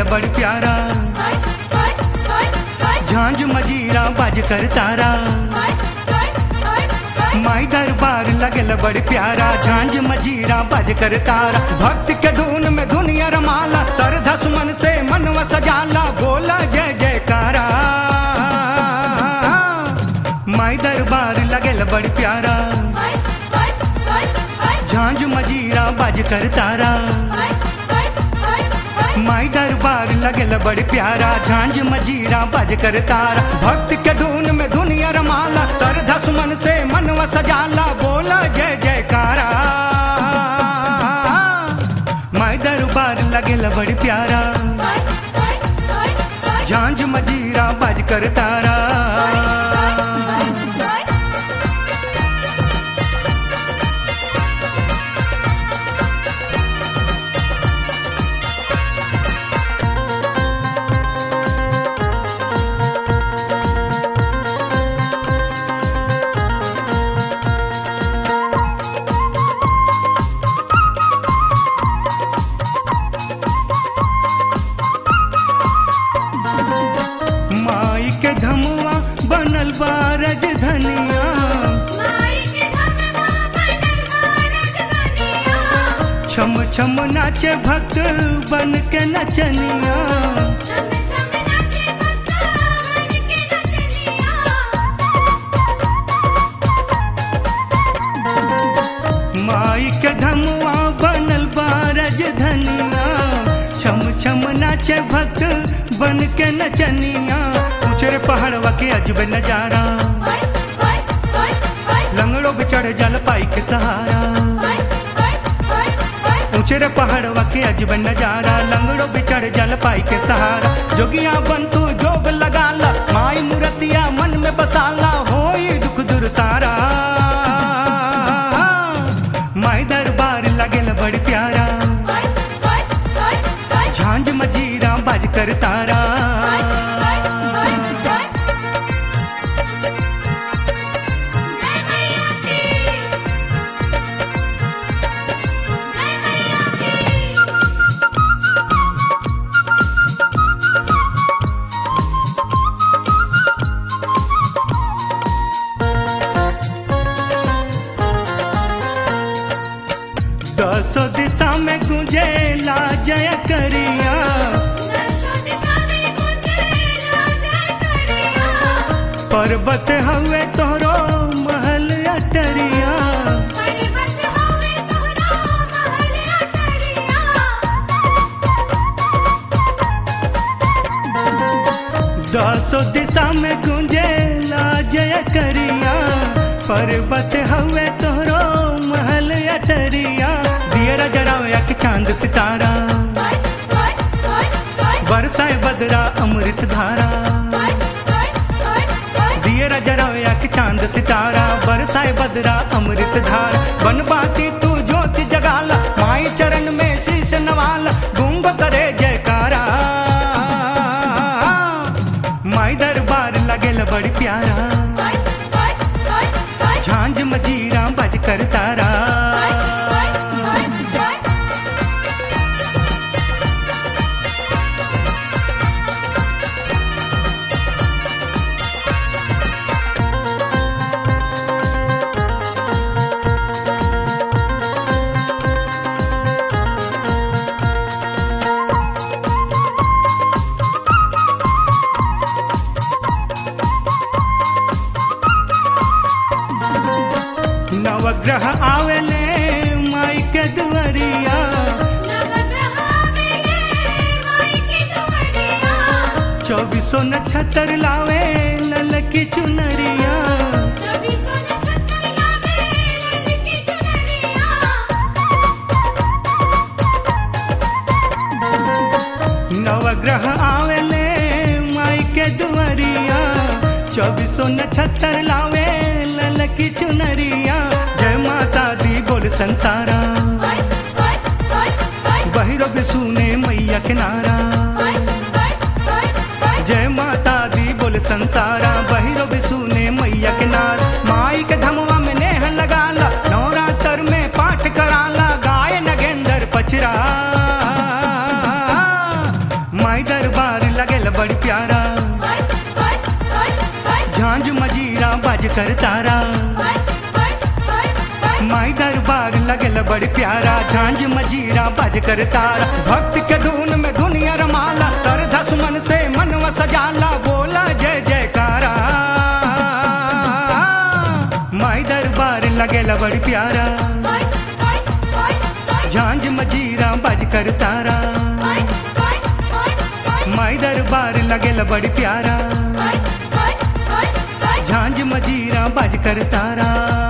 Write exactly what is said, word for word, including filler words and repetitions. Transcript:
बड़ प्यारा, झांझ मजीरा बाज कर तारा। माई दरबार लगल बड़ प्यारा, झांझ मजीरा बाज कर तारा। भक्त के धुन में दुनिया रमाला, श्रद्धा सुमन से मनवा सजाला, बोला जय जयकारा। माई दरबार लगल बड़ प्यारा, झांझ मजीरा बाज कर तारा। माई दरबार लगल बड़ प्यारा, झांझ मजीरा बाज कर तारा। भक्त के धुन में दुनिया रमाला, श्रद्धा सुमन से मनवा सजाला, बोला जय जयकारा। माई दरबार लगल बड़ प्यारा, झांझ मजीरा बाज कर तारा। माई के धमुआ बनल बा राजधानिया, छम छम नाचे भक्त बन के नचनिया। माई के धमुआ बनल बा राजधानिया, छम छम नाचे भक्त बन के नचनिया। ऊंचे पहाड़वा के अजब नजारा, लंगड़ों पे चढ़ जल पाई के सहारा। ऊंचे पहाड़वा के अजब नजारा, लंगड़ों पे चढ़ जल पाई के सहारा। जोगिया बन तू जोग लगाला, माई मूर्तिया मन में बसाला, होई दुख दूर सारा। माई दरबार लगल बड़ प्यारा, झांझ मजीरा बाज कर तारा। दसों दिशा में गुंजेला जय करिया, पर्वत हवे तोहरो महल अटरिया। दसों दिशा में गुंजेला जय करिया, पर्वत हवे तोहरो महल अटरिया। दियरा जराया कि चांद सितारा, बरसाए बदरा अमृत धारा। दियरा जराया कि चांद सितारा, बरसाए बदरा अमृत धारा। बनबाती तू ज्योति जगाला, माई चरण में शीश नवाला, गूंग करे जयकारा। माई दरबार लगल बड़ प्यारा, झांझ मजीरा बाज कर तारा। नवग्रह आवेले माई के दुआरिया, चौबीसों नक्षत्र लावे ललकी चुनरिया। नवग्रह आवेले माई के दुआरिया, चौबीसों नक्षत्र लावे ललकी चुनरिया। जय माता दी बोल संसारा, बहिरो भी सुने मैया के नारा। जय माता दी बोल संसारा, बहिरो भी सुने मैया के नारा। माई के धमवा में नेह लगाला, नवरात्र में पाठ कराला, गाय नगेंद्र पचरा। माई कर तारा। माई दरबार लगल बड़ी प्यारा, झांझ मजीरा बज कर तारा। भक्त के धुन में दुनिया रमाला, श्रद्धा सुमन से मनवा सजाला, बोला जय जयकारा। माई दरबार लगल बड़ी प्यारा, झांझ मजीरा बज कर तारा। माई दरबार लगल बड़ी प्यारा, झांझ मजीरा बज कर तारा।